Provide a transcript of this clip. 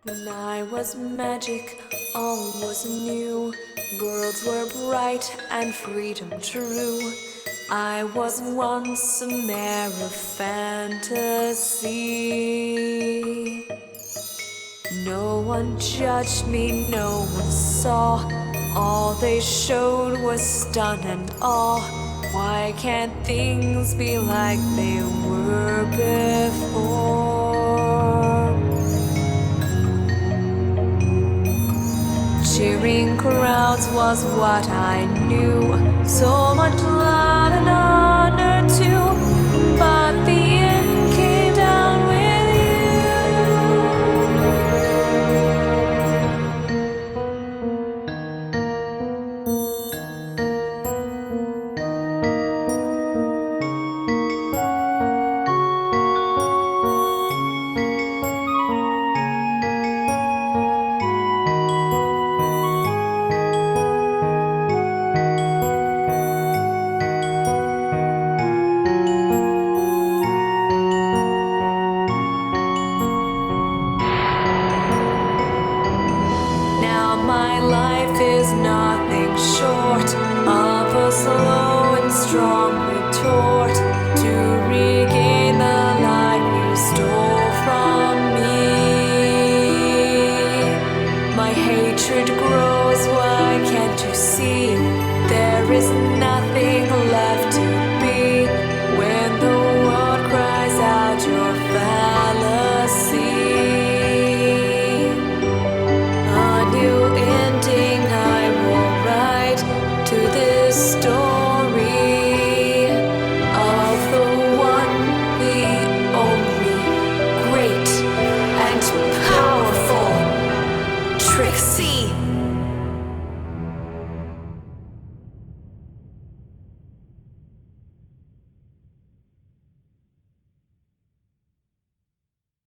When I was magic, all was new. Worlds were bright and freedom true. I was once a mare of fantasy. No one judged me, no one saw. All they showed was stun and awe. Why can't things be like they were before? Cheering crowds was what I knew. So much love and honor too. But the end came down with my life is nothing short of a slow and strong retort to regain the life you stole from me. My hatred grows, why can't you see? There is nothing left to be when the world cries out your fallacy. To this story of the one, the only, great and powerful Trixie.